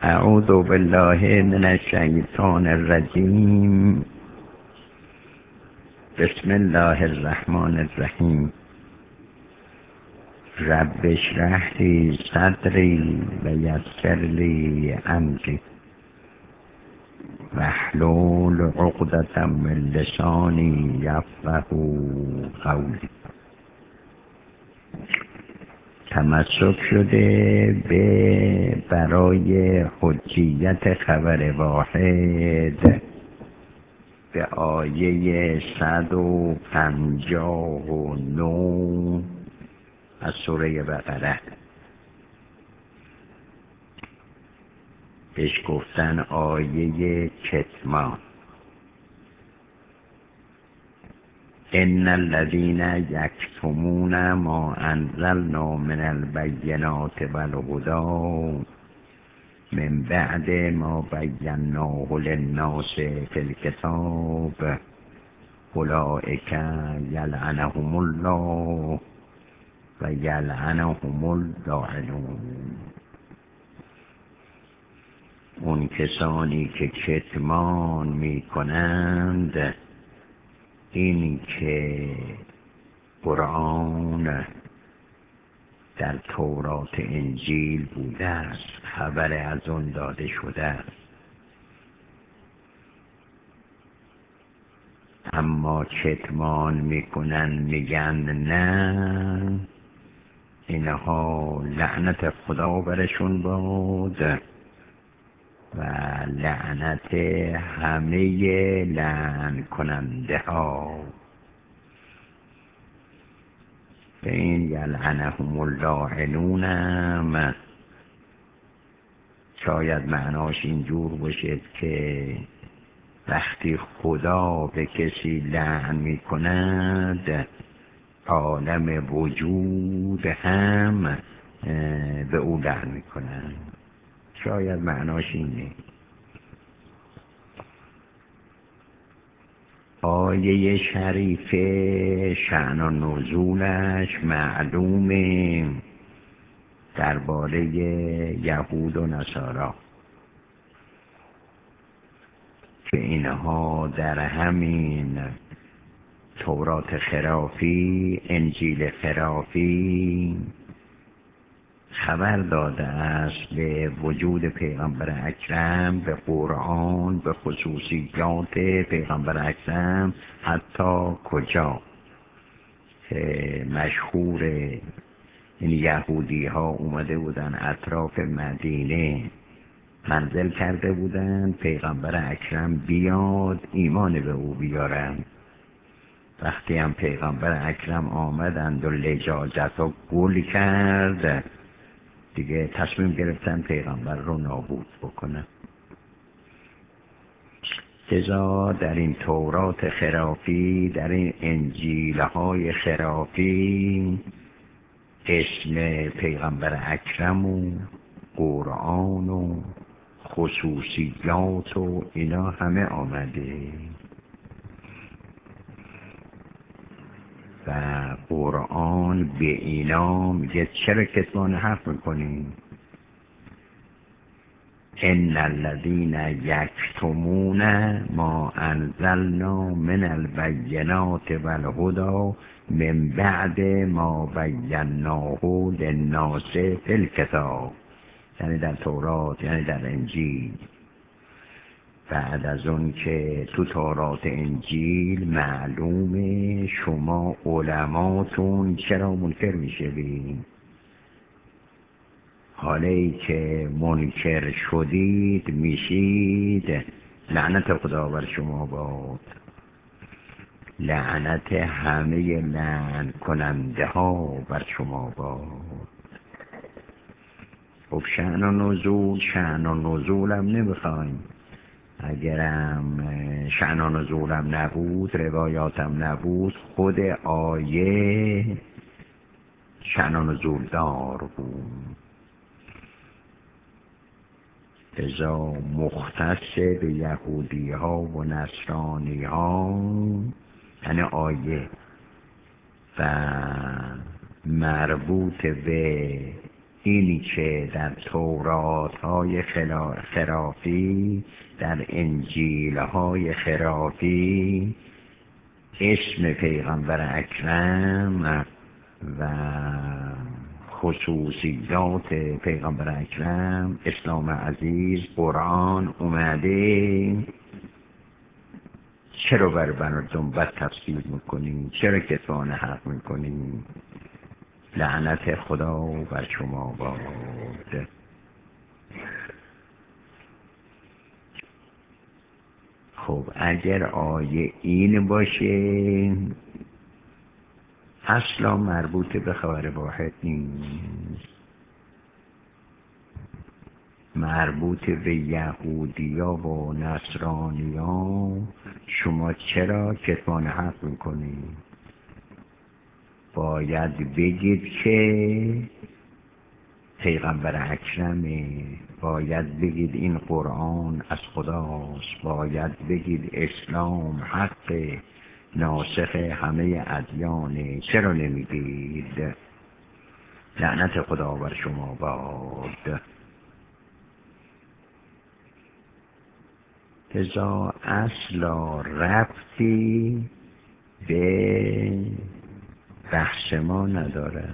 اعوذ بالله من الشیطان الرجیم. بسم الله الرحمن الرحیم. رب اشرح لی صدری و یسر لی امری واحلل عقدة من لسانی یفقهوا قولی. تمسک شده برای حجیت خبر واحد به آیه 159 از سوره بقره. بهش گفتن آیه کتمان. ان الذين يكتمون ما انزلنا من البينات والهدى من بعد ما بيناه للناس في الكتاب اولئك يلعنهم الله و یلعنهم اللاعنون. اون کسانی که کتمان می کنند این که قرآن در تورات انجیل بوده است، خبر از اون داده شده است، اما کتمان میکنن، میگن نه، اینها لعنت خدا برشون باد و لعنت همه لعن کننده ها. به این یلعنهم اللاعنون شاید معناش اینجور باشه که وقتی خدا به کسی لعن می کند عالم وجود هم به او لعن می کند. شاید معناش اینه. آیه شریفه شأن و نزولش معلومه درباره یهود و نصارا که اینها در همین تورات خرافی، انجیل خرافی خبر داده است به وجود پیغمبر اکرم، به قرآن، به خصوصیات پیغمبر اکرم، حتی کجا که مشهور این یهودی ها اومده بودن اطراف مدینه منزل کرده بودن پیغمبر اکرم بیاد ایمان به او بیارن. وقتی هم پیغمبر اکرم آمدند و لجاجت و گل کرد دیگه تصمیم گرفتن پیغمبر رو نابود بکنن. لذا در این تورات خرافی، در این انجیل‌های خرافی اسم پیغمبر اکرم و قرآن و خصوصیات و اینا همه آمده و قرآن به اینا میگه چرا کتمان حق میکنین؟ ان الذين یکتمون ما انزلنا من البینات والهدى من بعد ما بیناه للناس فی الکتاب، یعنی در تورات، یعنی در انجیل. بعد از اون که تو تورات انجیل معلومه شما علماتون چرا منکر میشوید، حالی که منکر شدید میشید لعنت خدا بر شما باد، لعنت همه لعن کننده ها بر شما باد. خب شأن و نزولم نمیخوایم. اگرم شأن و نزولم نبود، روایاتم نبود، خود آیه شأن و نزول دار بود. لذا مختص به یهودی ها و نصرانی ها یعنی آیه و مربوط به اینی که در تورات های خرافی، در انجیل های خرافی اسم پیغمبر اکرم و خصوصیات پیغمبر اکرم، اسلام عزیز، قرآن اومده، چرا بر مردم بد تفسیر میکنیم؟ چرا کتمان حق میکنیم؟ لعنت خدا بر شما باد. خب اگر آیه این باشه اصلا مربوط به خبر واحد نیست، مربوط به یهودیا و نصرانیا. شما چرا کتمان حق میکنید؟ باید بگید که پیغمبر اکرمه، باید بگید این قرآن از خداست، باید بگید اسلام حق ناسخ همه ادیانه. چرا نمیگید؟ لعنت خدا بر شما باد. لذا اصلا ربطی به بحث ما نداره.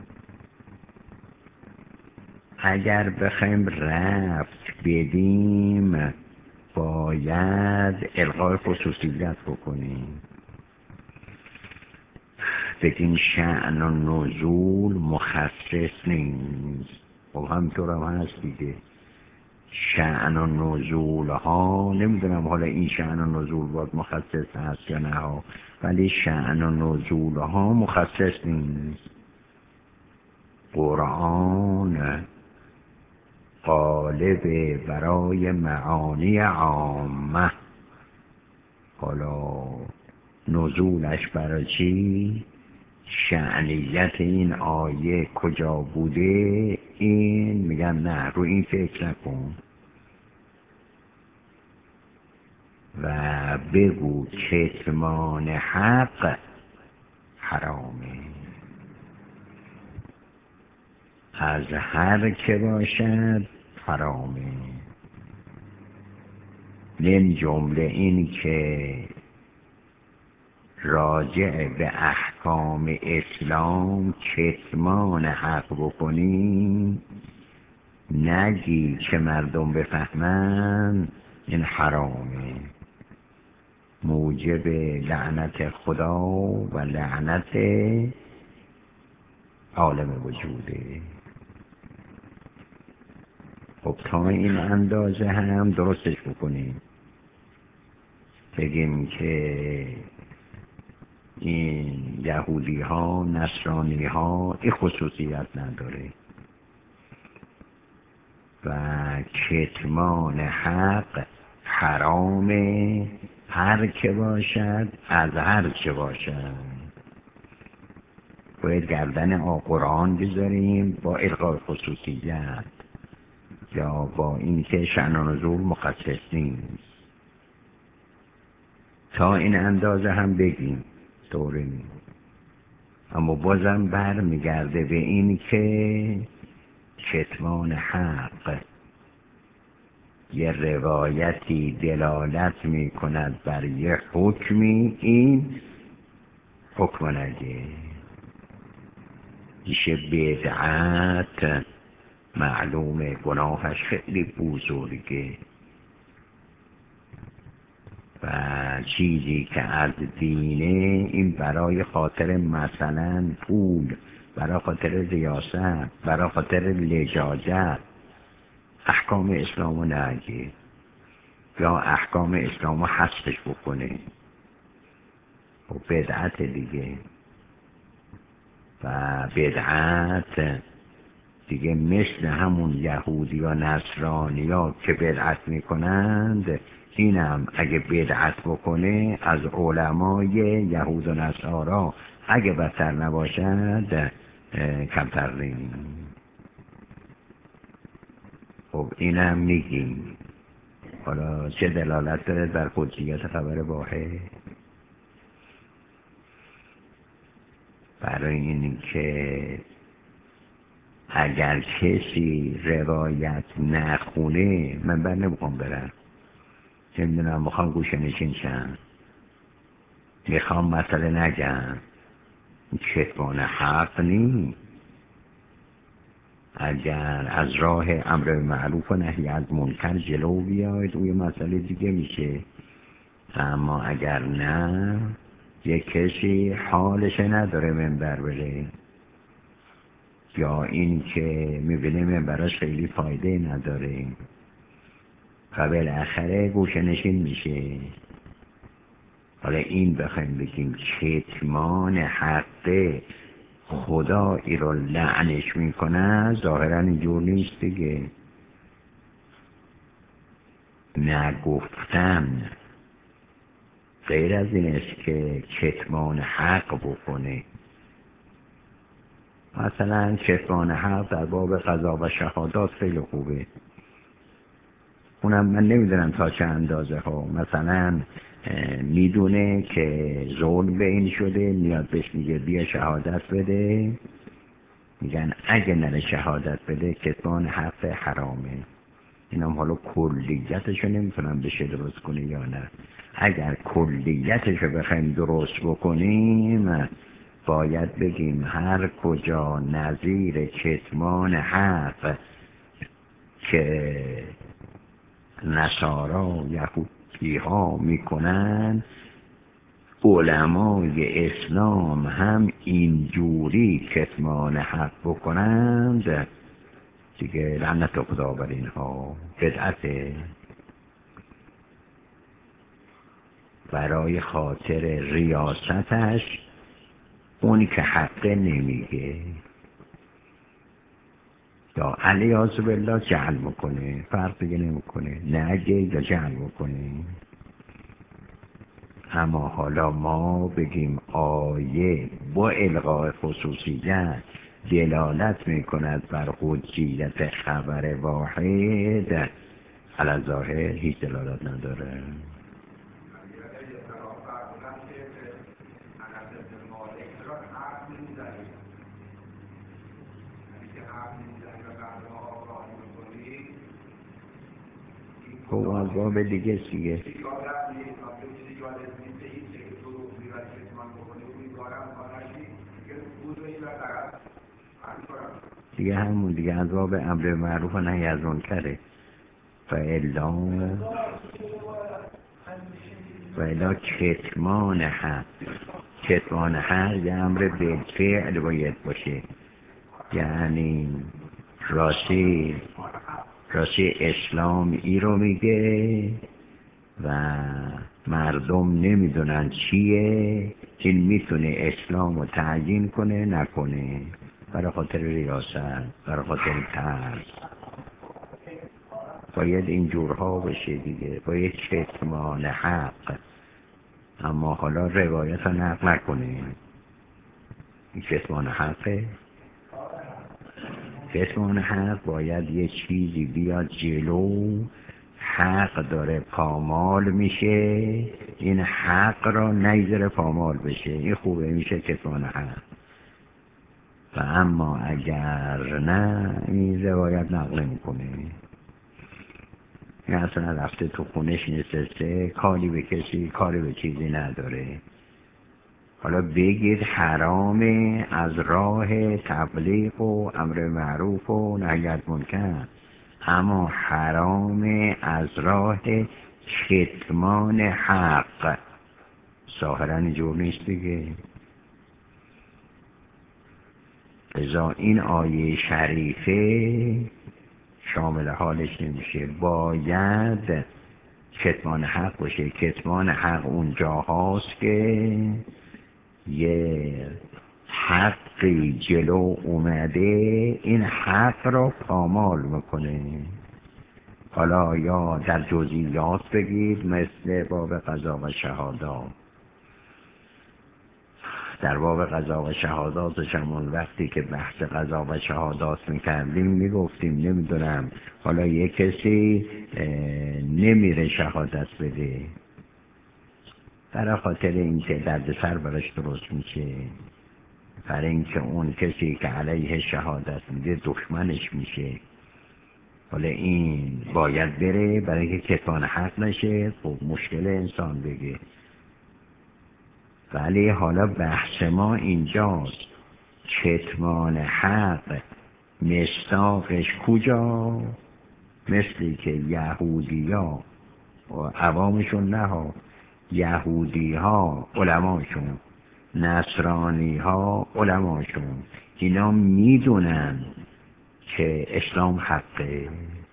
اگر بخوایم ربط بدیم باید الغای خصوصیت بکنیم، بگیم شأن و نزول مخصص نیست. خب همینطور هم هست دیگه، شأن و نزول ها، نمیدونم حالا این شأن و نزول باید مخصص هست یا نه ها، ولی شأن و نزول ها مخصص نیست. قرآن غالب برای معانی عامه، حالا نزولش برای چی؟ شأنیت این آیه کجا بوده؟ این میگن نه، رو این فکر نکن و بگو کتمان حق حرامه، از هر که باشد حرامه. من جمله این که راجع به احکام اسلام کتمان حق بکنی، نگی که مردم بفهمن، این حرامه، موجب لعنت خدا و لعنت عالم وجوده. خب تا این اندازه هم درستش بکنیم، بگیم که این یهودی ها، نصرانی ها این خصوصیت نداره و کتمان حق حرامه، هر که باشد، از هر چه باشد. باید گردن قرآن بذاریم با الغای خصوصیت یا با اینکه شأن و نزول مخصص نیست. تا این اندازه هم بگیم دوره نیم، اما بازم بر میگرده به این که کتمان حق یه روایتی دلالت میکند بر یه حکمی، این حکم نگه میشه بدعت، معلومه گناهش خیلی بزرگه و چیزی که از دینه، این برای خاطر مثلا پول، برای خاطر ریاست، برای خاطر لجاجت احکام اسلامو نگه یا احکام اسلامو حذفش بکنه و بدعت دیگه. و بدعت دیگه مثل همون یهودی یا نصرانی ها که بدعت میکنند، اینم اگه بدعت بکنه از علمای یهود و نصارا اگه بدتر نباشد کمتر نیم. خب اینم میگیم. حالا چه دلالت داره در قدسیت خبر واحد؟ برای این که اگر کسی روایت نخونه من بر نمیخوام برم، نمیدونم میخوام گوشه نشین شم، میخوام مسئله نگم، کتمان حق نیست. اگر از راه امر معروف و نهی از منکر جلو بیاید اون یه مسئله دیگه میشه، اما اگر نه یک کسی حالش نداره منبر بره، یا این که میبینه منبراش خیلی فایده نداره و بالاخره گوشه نشین میشه. حالا این بخوایم بگیم کتمان حقه خدا ای رو لعنش میکنه، ظاهرا اینجور نیست دیگه. نگفتن غیر از این است که کتمان حق بکنه. مثلا کتمان حق در باب قضا و شهادات خیلی خوبه، اونم من نمیدونم تا چه اندازه ها. مثلا میدونه که ظلم به این شده، میاد بهش میگه بیا شهادت بده، میگن اگه نره شهادت بده کتمان حق حرامه. اینم حالا کلیتشو نمیتونم بشه درست کنه یا نه. اگر کلیتشو بخوایم درست بکنیم باید بگیم هر کجا نظیر کتمان حق که نصارا یهودی ها میکنن، علمای اسلام هم اینجوری کتمان حق بکنند، دیگه لعنت خدا بر اینها، بدعته. برای خاطر ریاستش اونی که حق نمیگه یا علیاذ بالله جهل میکنه، فرق دیگه نمیکنه، نگه یا جهل میکنه. اما حالا ما بگیم آیه با الغاء خصوصیت دلالت میکند بر حجیت خبر واحد، علی ظاهر هیچ دلالت نداره. خب از باب دیگه دیگه دیگه همون دیگه از باب امر معروف و نهی از منکره. و الا کتمان حق، کتمان حق یه امر بالفعل باید باشه، یعنی راستی اسلام ای رو میگه و مردم نمیدونن چیه، این میتونه اسلام رو تعیین کنه نکنه، برای خاطر ریاست، برای خاطر ترس. باید این جورها بشه دیگه، باید کتمان حق. اما حالا روایت رو نقل نکنه، این کتمان حقه. کتمان حق باید یه چیزی بیاد جلو، حق داره پامال میشه، این حق را نگذره پامال بشه، این خوبه، میشه کتمان حق. و اما اگر نه این روایت نقل میکنه، این اصلا رفته تو خونش نشسته، کاری به کسی، کاری به چیزی نداره. حالا بگید حرامه از راه تبلیغ و امر معروف و نهی از منکر، اما حرامه از راه کتمان حق، ظاهرا اینجور نیست دیگه. لذا این آیه شریفه شامل حالش نمیشه، باید کتمان حق باشه. کتمان حق اونجا هاست که یه حقی جلو اومده، این حق را پامال میکنه. حالا یا در جزئیات بگید مثل باب قضا و شهادات. در باب قضا و شهاداتش همون وقتی که بحث قضا و شهادات میکردیم میگفتیم نمیدونم حالا یک کسی نمیره شهادت بده برای خاطر اینکه دردسر براش درست میشه، برای اینکه اون کسی که علیه شهادت میده دشمنش میشه. حالا این باید بره برای اینکه کتمان حق نشه. خب مشکل انسان بگه. ولی حالا بحث ما اینجاست، کتمان حق مصداقش کجا؟ مثلی که یهودی ها و عوامشون نه ها، یهودی ها علماشون، نصرانی ها علماشون، اینا میدونن که اسلام حقه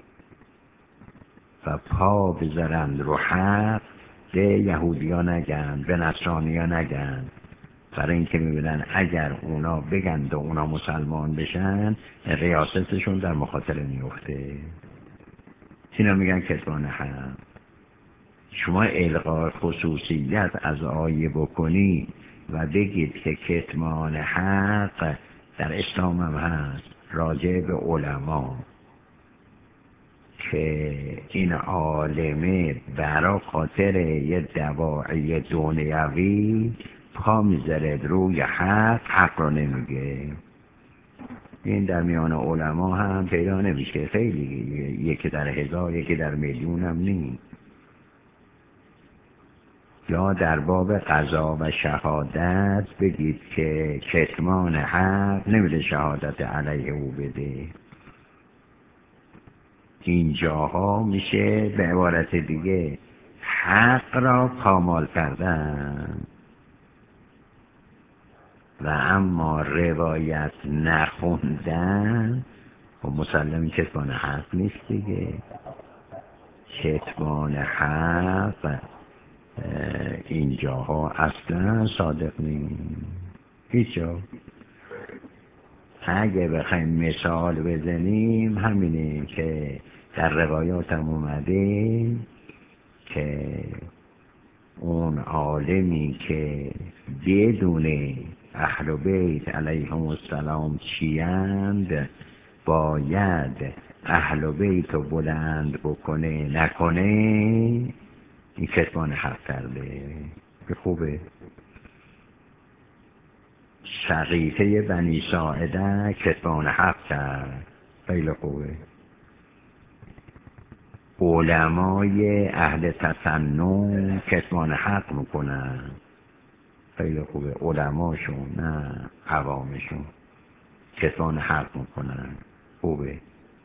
و پا بذارن رو حق، به یهودی ها نگن، به نصرانی ها نگن، برای اینکه میبینن اگر اونا بگند و اونا مسلمان بشن ریاستشون در مخاطره میفته. اینا میگن کتمان حق. شما الغای خصوصیت از آیه بکنی و بگید که کتمان حق در اسلام هم هست، راجع به علما، که این عالمه برای خاطر یه دواعی دنیوی پا میذاره روی حق رو نمیگه. این در میان علما هم پیدا نمیشه، خیلی یکی در هزار یکی در میلیون هم نیست. یا در باب قضا و شهادت بگید که کتمان حق نمیده شهادت علیه او بده. اینجاها میشه به عبارت دیگه حق را پامال کردن و اما روایت نخوندن و مسلم کتمان حق نیست دیگه. کتمان حق اینجاها اصلا صادق نیست هیچ جا. اگه بخوایم مثال بزنیم همینه که در روایات هم اومده که اون عالمی که بدون اهل بیت علیهم السلام چیند باید اهل بیت رو بلند بکنه نکنه، این کتمان حق کرده. که خوبه. شقیقه بنی ساعده کتمان حق کرد، خیلی خوبه. علمای اهل تسنن کتمان حق میکنن، خیلی خوبه. علماشون نه عوامشون کتمان حق میکنن، خوبه.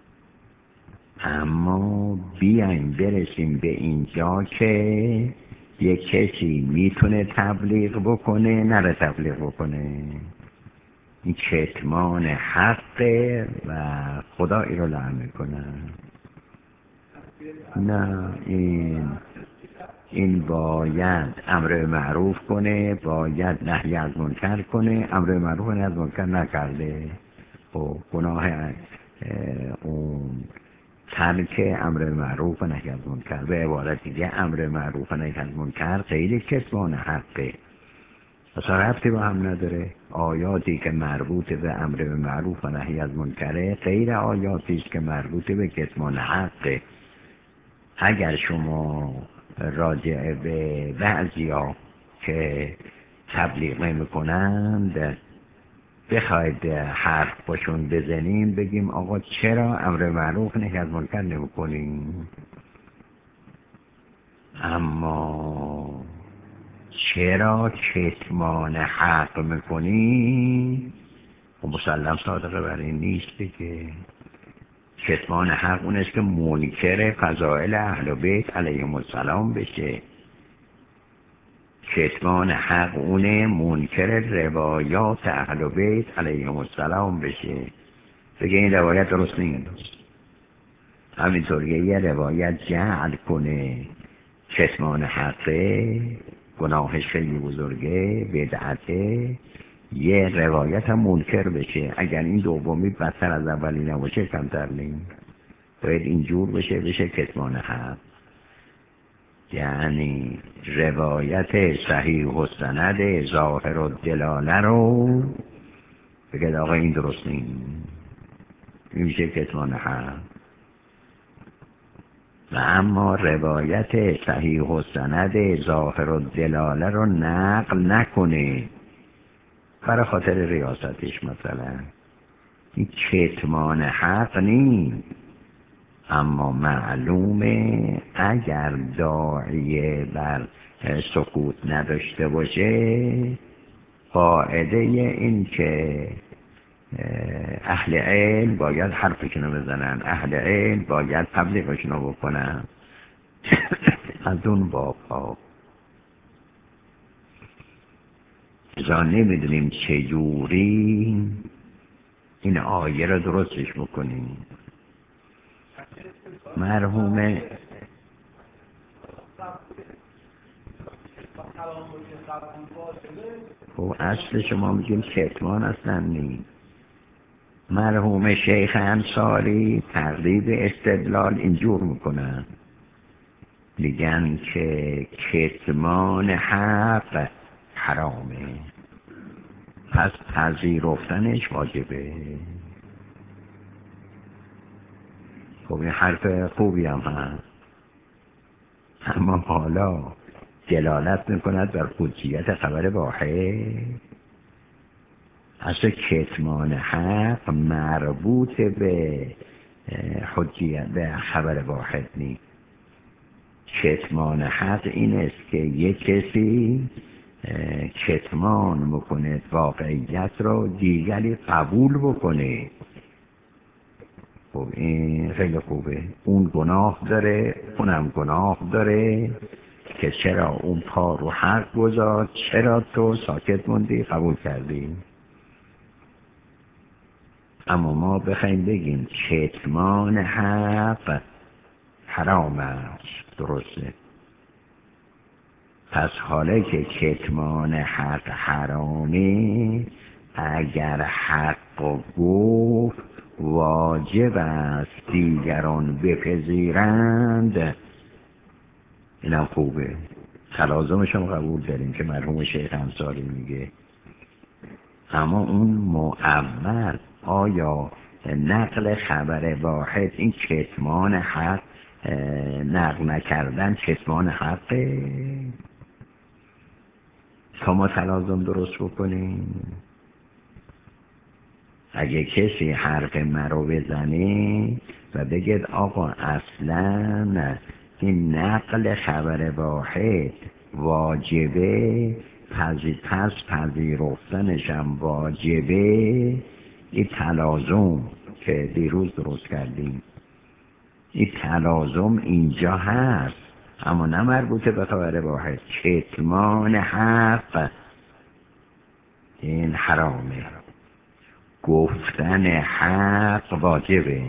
اما بیایم برسیم به اینجا که یک کسی میتونه تبلیغ بکنه نره تبلیغ بکنه، این کتمان حقه و خدا این رو لعن میکنه. نه، این باید امر معروف کنه، باید نهی از منکر کنه. امر معروف نهی از منکر نکرده، خب گناه اون ترک امر معروف و نهی از منکر. به عبارت دیگه امر معروف و نهی از منکر غیر کتمان حقه، اصلا ربطی با هم نداره. آیاتی که مربوط به امر معروف و نهی از منکره غیر آیاتی است که مربوط به کتمان حقه. اگر شما راجع به بعضیا که تبلیغ نمی کنند بخواید حرف باشون بزنیم، بگیم آقا چرا امر معروف نهی از منکر نمی کنیم؟ اما چرا کتمان حق میکنی؟ و مسلم صادقه بر این نیست که کتمان حق اون است که منکر فضائل اهل بیت علیهم السلام بشه. کتمان حق اونه منکر روایات اهل بیت علیهم السلام بشه، بگه این روایت درست نیست. همینطور یه روایت جعل کنه کتمان حقه، گناهش خیلی بزرگه، بدعته، یه روایت هم منکر بشه. اگر این دومی بدتر از اولی نباشه کمتر نیست، باید اینجور بشه کتمان حق. یعنی روایت صحیح و سند ظاهر و دلاله رو بگید آقا این درست نیست، این میشه کتمان حق. و اما روایت صحیح و سند ظاهر و دلاله رو نقل نکنه، برای خاطر ریاستش مثلا. این کتمان حق نیست، اما معلومه اگر داعیه بر سکوت نداشته باشه، قاعده این که اهل علم باید حرفشونو بزنن، اهل علم باید تبلیغشونو بکنن. از اون باب ها ازا نمیدونیم چجوری این آیه رو درستش بکنیم. مرحوم خب اصل شما میگیم کتمان اصلا نیم. مرحوم شیخ انصاری تقریب استدلال اینجور میکنن، میگن که کتمان حق حرامه، پس پذیرفتنش واجبه. خب این حرف خوبی هم هست، اما حالا دلالت میکند بر حجیت خبر واحد. اصلا کتمان حق مربوط به حجیت به خبر واحد نیست. کتمان حق این است که یک کسی کتمان بکنه واقعیت رو، دیگری قبول بکنه. خب این خیلی خوبه. اون گناه داره، اونم گناه داره که چرا اون پا رو حق گذاشت، چرا تو ساکت موندی قبول کردی. اما ما بخوایم بگیم کتمان حق حرام است، درسته. پس حالا که کتمان حق حرامه، اگر حق گفت واجب است دیگران بپذیرند، اینم خوبه. تلازمش هم قبول داریم که مرحوم شیخ انصاری میگه. اما اون معول، آیا نقل خبر واحد این کتمان حق نقل نکردن کتمان حقه؟ تا ما تلازم درست بکنیم. اگه کسی حرف مرا بزنه و بگید آقا اصلا این نقل خبر واحد واجبه، پس پذیرفتنشم واجبه، این تلازم که دیروز درست کردیم، این تلازم اینجا هست، اما نه مربوطه به خبر واحد. کتمان حق این حرامه، گفتن حق واجبه.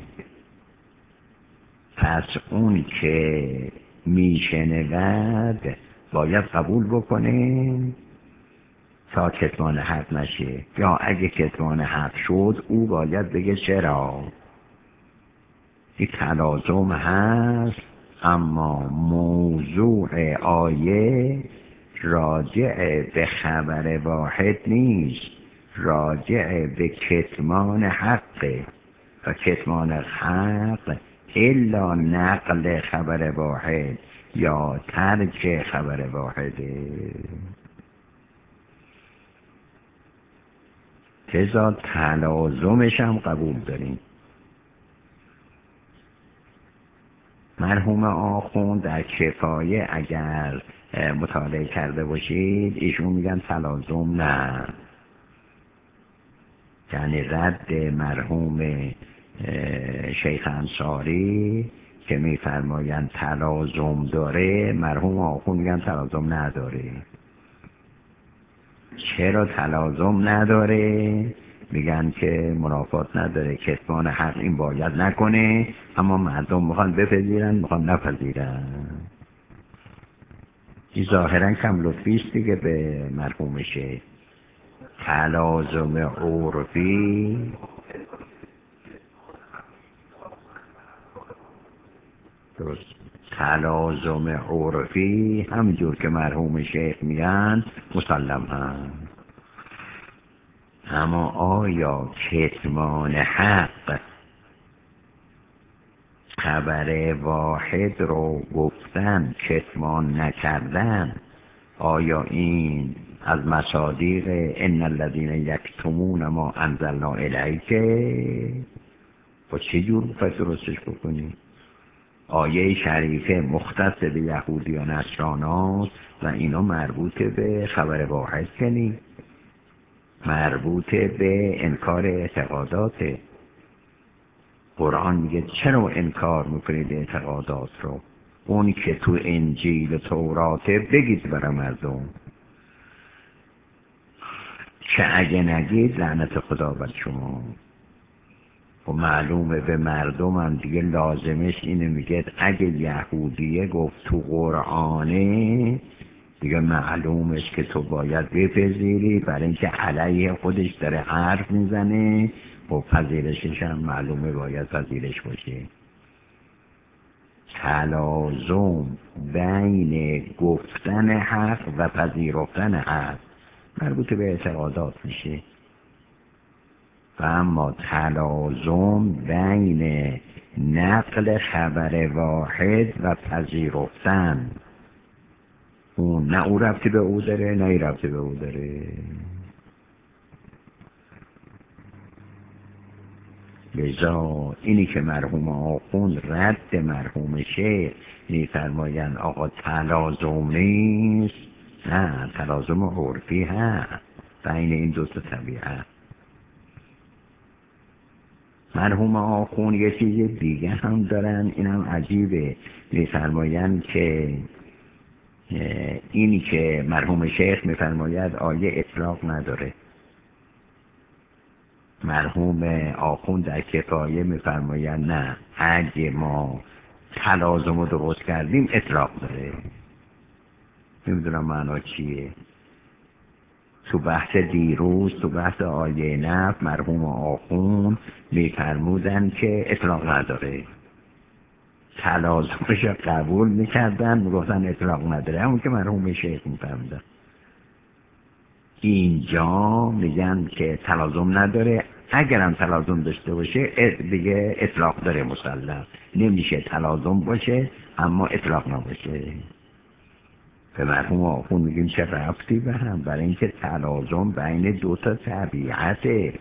پس اون که میشنود باید قبول بکنه تا کتمان حق نشه، یا اگه کتمان حق شد او باید بگه چرا. این تلازم هست، اما موضوع آیه راجع به خبر واحد نیست، راجع به کتمان حقه. و کتمان حق الا نقل خبر واحد یا ترک خبر واحده. لذا تلازمش هم قبول داریم. مرحوم آخوند در کفایه اگر مطالعه کرده باشید، ایشون میگن تلازم نه، یعنی رد مرحوم شیخ انصاری که میفرمایند تلازم داره، مرحوم آخوند میگن تلازم نداره. چرا تلازم نداره؟ میگن که منافات نداره، کتمان حق این باید نکنه، اما مردم میخوان بپذیرن میخوان نپذیرن. این ظاهرا کم لطفیست دیگه به مرحوم شیخ. تلازم عرفی درست، تلازم عرفی همینجور که مرحوم شیخ میگن مسلم هم. اما آیا کتمان حق، خبر واحد رو گفتن کتمان نکردن، آیا این از مصادیق ان الذین یکتمون ما انزلنا الیک. با چه جور پس درستش بکنی؟ آیه شریفه مختص به یهودی و نصراناست و اینا مربوط به خبر واحد کنی، مربوط به انکار اعتقادات. قرآن میگه چرا انکار میکنید اعتقادات رو؟ اون که تو انجیل و توراته بگید برای مردم، که اگه نگید لعنت خدا بر شما. و معلومه به مردم هم دیگه لازمش اینه، میگه اگه یهودیه گفت تو قرآنه دیگه معلومش که تو باید بپذیری، برای اینکه علیه خودش داره حرف میزنه و پذیرشش هم معلومه باید پذیرش باشه. تلازم بین گفتن حق و پذیرفتن حق مربوط به اعتقادات میشه، و اما تلازم بین نقل خبر واحد و پذیرفتن، اون نه او ربطی به او داره نه ای ربطی به او داره. لذا اینی که مرحوم آخوند رد مرحوم شیخ می‌فرمایند آقا تلازم نیست، نه تلازم عرفی هست بین این دو تا طبیعت. مرحوم آخوند یه چیز دیگه هم دارن، اینم عجیبه، می‌فرمایند که اینی که مرحوم شیخ می‌فرماید آیه اطلاق نداره، مرحوم آخوند در کفایه می‌فرماید نه، اگه ما تلازم رو درست کردیم اطلاق داره. نمیدونم معنا چیه. تو بحث دیروز تو بحث آیه نفت مرحوم آخوند می‌فرمودن که اطلاق نداره، تلازمش رو قبول می‌کردن میگفتن اطلاق نداره، همون که مرحوم شیخ می‌فرمودن. اینجا میگن که تلازم نداره، اگرم تلازم داشته باشه دیگه اطلاق داره مسلم، نمیشه تلازم باشه اما اطلاق نباشه. به مرحوم آخوند میگیم چه ربطی به هم؟ برای اینکه تلازم بین دو تا طبیعته،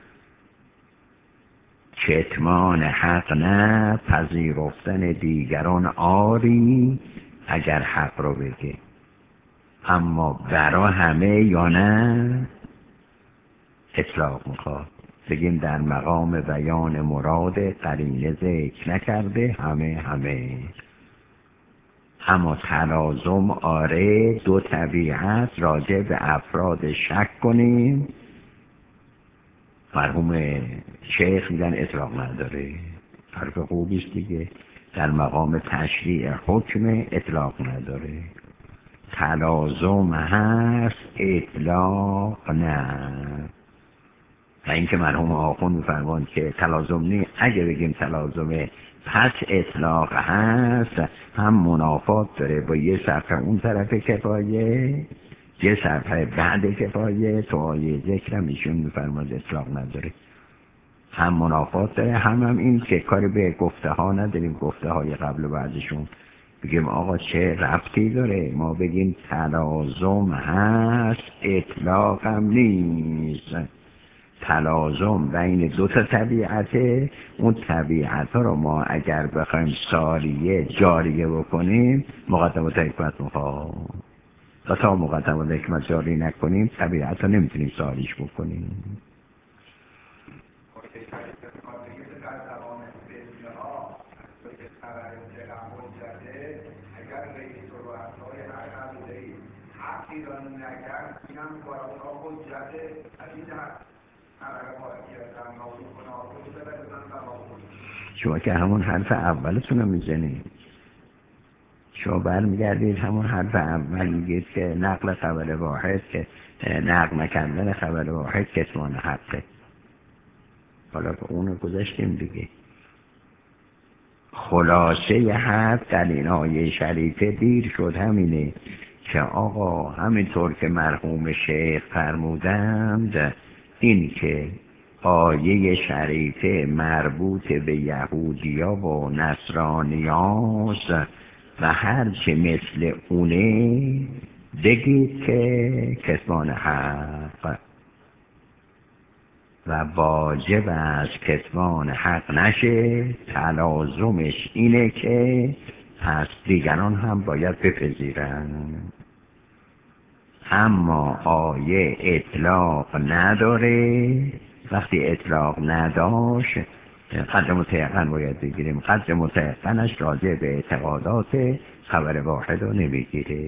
کتمان حق نه، پذیرفتن دیگران آری اگر حق رو بگه، اما برا همه یا نه اطلاق میخواد. بگیم در مقام بیان مراد قرینه ذکر نکرده همه. اما تلازم آره، دو طبیعت راجع به افراد شک کنیم، مرحوم شیخ میگن اطلاق نداره. حرف خوبیست دیگه، در مقام تشریع حکم اطلاق نداره، تلازم هست اطلاق نه. و اینکه مرحوم آخوند می‌فرمایند که تلازم نیست، اگه بگیم تلازمه پس اطلاق هست، هم منافات داره با یه صفحه اون طرف کفایه، یه صفحه بعد کفایه تو آیه ذکر هم ایشون می‌فرمایند اطلاق نداره، هم منافات داره، هم این که کاری به گفته ها نداریم، گفته های قبل و بعدشون بگیم آقا چه ربطی داره، ما بگیم تلازم هست اطلاق هم نیست. تلازم بین دو تا طبیعته، اون طبیعت ها رو ما اگر بخوایم ساریه جاریه بکنیم مقدمات حکمت میخواد، و تا مقدمات حکمت جاری نکنیم طبیعت ها نمیتونیم ساریش بکنیم. شما که همون حرف اولتون رو میزنید، شما برمیگردید همون حرف اول میگید که نقل خبر واحد، که نقل نکردن خبر واحد کتمان حقه. حالا که اونو گذاشتیم دیگه، خلاصه حرف در این آیه شریفه دیر شد همینه که آقا همینطور که مرحوم شیخ فرمودند، این که آیه شریفه مربوط به یهودیا و نصرانیاست و هر چه مثل اونه بگید که کتمان حق و واجب از کتمان حق نشه، تلازمش اینه که پس دیگران هم باید بپذیرن. اما آیه اطلاق نداره. وقتی اطلاق نداشت قدر متیقن باید بگیریم. قدر متیقنش راجع به اعتقادات خبر واحد رو نمیگیره.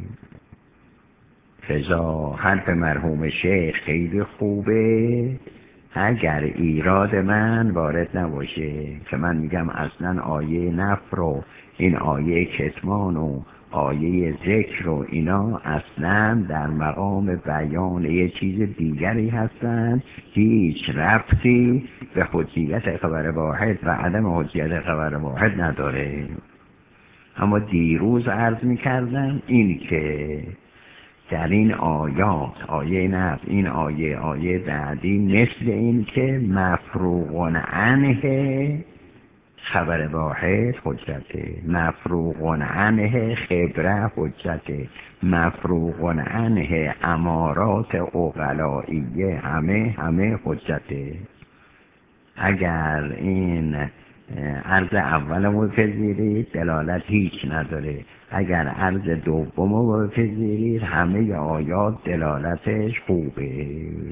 فضا حرف مرحوم شیخ خیلی خوبه اگر ایراد من وارد نباشه که من میگم اصلا آیه نفر و این آیه کتمان و آیه ذکر و اینا اصلا در مقام بیان یه چیز دیگری هستن، هیچ ربطی به حجیت خبر واحد و عدم حجیت خبر واحد نداره. اما دیروز عرض میکردم این که در این آیات، آیه نفر، این آیه بعدی مثل این که مفروغ عنه خبر واحد حجته، مفروغ عنه خبره حجته، مفروغ عنه امارات عقلائیه همه حجته. اگر این عرض اولمو بپذیرید دلالت هیچ نداره، اگر عرض دومو بپذیرید همه آیات دلالتش خوبه.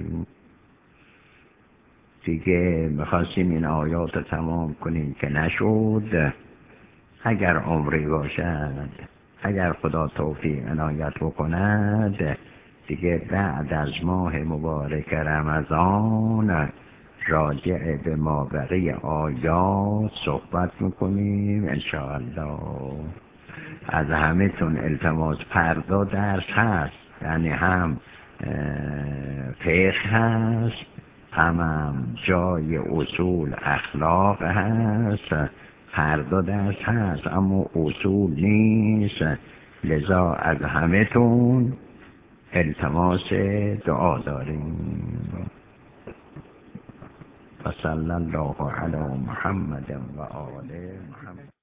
دیگه میخواستیم این آیات رو تمام کنیم که نشد. اگر عمری باشد، اگر خدا توفیق عنایت بکند، دیگه بعد از ماه مبارک رمضان راجع به مابقی آیات صحبت میکنیم انشاءالله. از همه تون التماس فردا درس هست، یعنی هم فقه هست، هم جای اصول اخلاق هست. فردا درس هست اما اصول نیست، لذا از همه تون التماس دعا داریم. و صلی الله علی محمد و آل محمد.